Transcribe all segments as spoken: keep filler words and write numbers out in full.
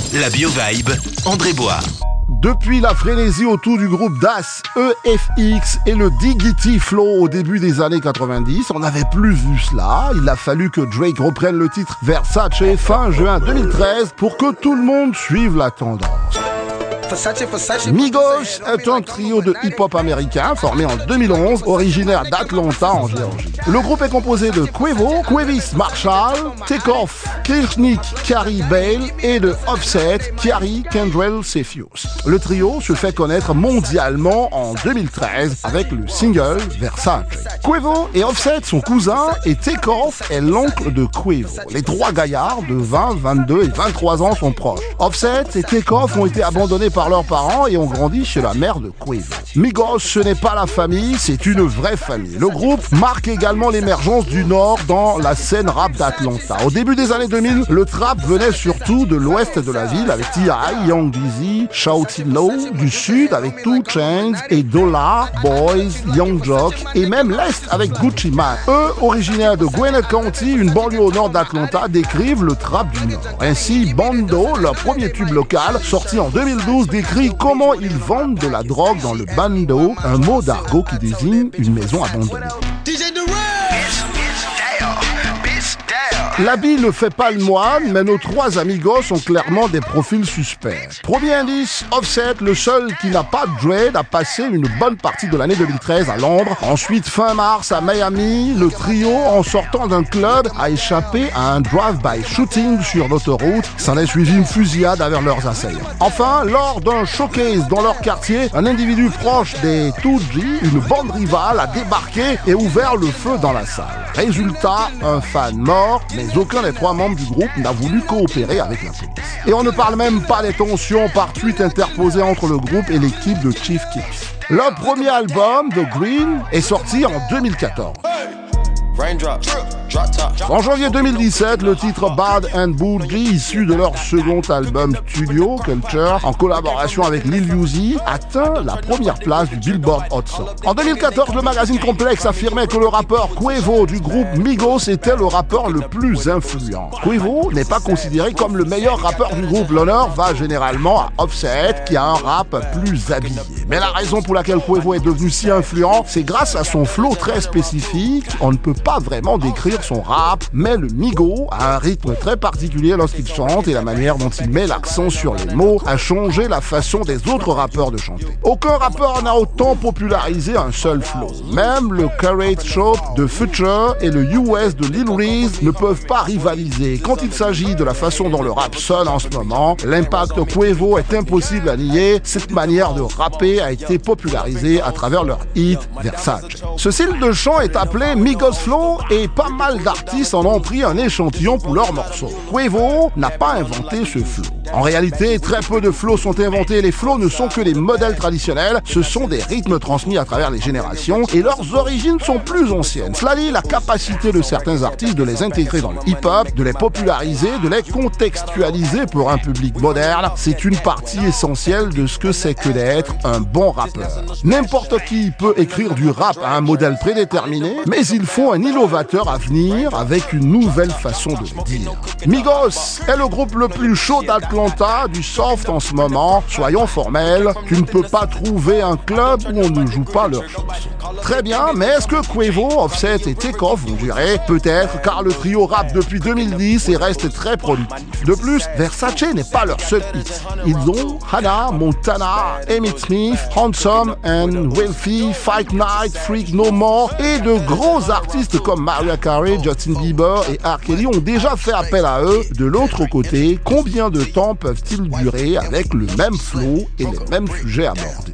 La Bio-Vibe, André Bois. Depuis la frénésie autour du groupe D A S, E F X et le Diggity Flow au début des années quatre-vingt-dix, on n'avait plus vu cela. Il a fallu que Drake reprenne le titre Versace fin juin deux mille treize pour que tout le monde suive la tendance. Migos est un trio de hip-hop américain formé en deux mille onze, originaire d'Atlanta en Géorgie. Le groupe est composé de Quavo, Quavis Marshall, Takeoff, Kirshnik Carrie Bale et de Offset, Kiari Kendrell Cephus. Le trio se fait connaître mondialement en deux mille treize avec le single Versace. Quavo et Offset sont cousins et Takeoff est l'oncle de Quavo. Les trois gaillards de vingt, vingt-deux et vingt-trois ans sont proches. Offset et Takeoff ont été abandonnés par leurs parents et ont grandi chez la mère de Quavo. Migos, ce n'est pas la famille, c'est une vraie famille. Le groupe marque également l'émergence du Nord dans la scène rap d'Atlanta. Au début des années deux mille, le trap venait surtout de l'ouest de la ville avec T I, Young Jeezy, Shawty Lo, du sud avec two Chainz et Dolla, Boys, Young Jock et même l'est avec Gucci Mane. Eux, originaires de Gwinnett County, une banlieue au nord d'Atlanta, décrivent le trap du Nord. Ainsi, Bando, leur premier tube local, sorti en deux mille douze, décrit comment ils vendent de la drogue dans le bando, un mot d'argot qui désigne une maison abandonnée. L'habit ne fait pas le moine, mais nos trois amigos ont clairement des profils suspects. Premier indice, Offset, le seul qui n'a pas de dread, a passé une bonne partie de l'année deux mille treize à Londres. Ensuite, fin mars, à Miami, le trio, en sortant d'un club, a échappé à un drive-by shooting sur l'autoroute. S'en est suivi une fusillade avec leurs assaillants. Enfin, lors d'un showcase dans leur quartier, un individu proche des two G, une bande rivale, a débarqué et ouvert le feu dans la salle. Résultat, un fan mort, mais aucun des trois membres du groupe n'a voulu coopérer avec la police. Et on ne parle même pas des tensions par tweet interposées entre le groupe et l'équipe de Chief Keef. Leur premier album, The Green, est sorti en deux mille quatorze. En janvier deux mille dix-sept, le titre Bad and Bougie, issu de leur second album studio, Culture, en collaboration avec Lil Uzi, atteint la première place du Billboard Hot cent. En deux mille quatorze, le magazine Complex affirmait que le rappeur Quavo du groupe Migos était le rappeur le plus influent. Quavo n'est pas considéré comme le meilleur rappeur du groupe. L'honneur va généralement à Offset, qui a un rap plus habillé. Mais la raison pour laquelle Quavo est devenu si influent, c'est grâce à son flow très spécifique. On ne peut pas vraiment décrire son rap, mais le Migo a un rythme très particulier lorsqu'il chante et la manière dont il met l'accent sur les mots a changé la façon des autres rappeurs de chanter. Aucun rappeur n'a autant popularisé un seul flow. Même le Carrot Shop de Future et le U S de Lil Reese ne peuvent pas rivaliser. Quand il s'agit de la façon dont le rap sonne en ce moment, l'impact Quavo est impossible à nier. Cette manière de rapper a été popularisée à travers leur hit Versace. Ce style de chant est appelé Migos Flow et pas mal d'artistes en ont pris un échantillon pour leurs morceaux. Quavo n'a pas inventé ce flow. En réalité, très peu de flows sont inventés. Les flows ne sont que des modèles traditionnels. Ce sont des rythmes transmis à travers les générations et leurs origines sont plus anciennes. Cela dit, la capacité de certains artistes de les intégrer dans le hip-hop, de les populariser, de les contextualiser pour un public moderne, c'est une partie essentielle de ce que c'est que d'être un bon rappeur. N'importe qui peut écrire du rap à un modèle prédéterminé, mais il faut un innovateur à venir avec une nouvelle façon de le dire. Migos est le groupe le plus chaud d'Atlanta, du soft en ce moment. Soyons formels, tu ne peux pas trouver un club où on ne joue pas leurs chansons. Très bien, mais est-ce que Quavo, Offset et Takeoff vont durer? Peut-être, car le trio rappe depuis deux mille dix et reste très productif. De plus, Versace n'est pas leur seul hit. Ils ont Hannah Montana, Emmitt Smith, Handsome and Wealthy, Fight Night, Freak No More et de gros artistes comme Mariah Carey, Justin Bieber et R. Kelly ont déjà fait appel à eux. De l'autre côté, combien de temps peuvent-ils durer avec le même flow et les mêmes sujets abordés?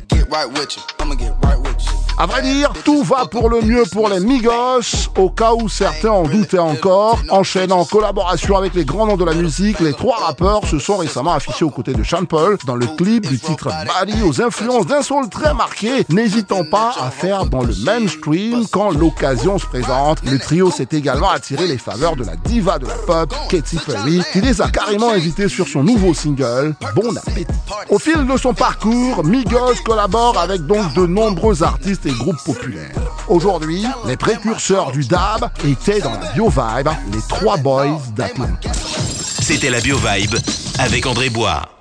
À vrai dire, tout va pour le mieux pour les Migos, au cas où certains en doutaient encore. Enchaînant en collaboration avec les grands noms de la musique, les trois rappeurs se sont récemment affichés aux côtés de Sean Paul dans le clip du titre Body, aux influences d'un soul très marqué, n'hésitant pas à faire dans le mainstream quand l'occasion se présente. Le trio s'est également attiré les faveurs de la diva de la pop, Katy Perry, qui les a carrément invités sur son nouveau single, Bon Appétit. Au fil de son parcours, Migos collabore avec donc de nombreux artistes et groupes populaires. Aujourd'hui, les précurseurs du dab étaient dans la Bio-Vibe, les trois boys d'Atlanta. C'était la Bio-Vibe avec André Bois.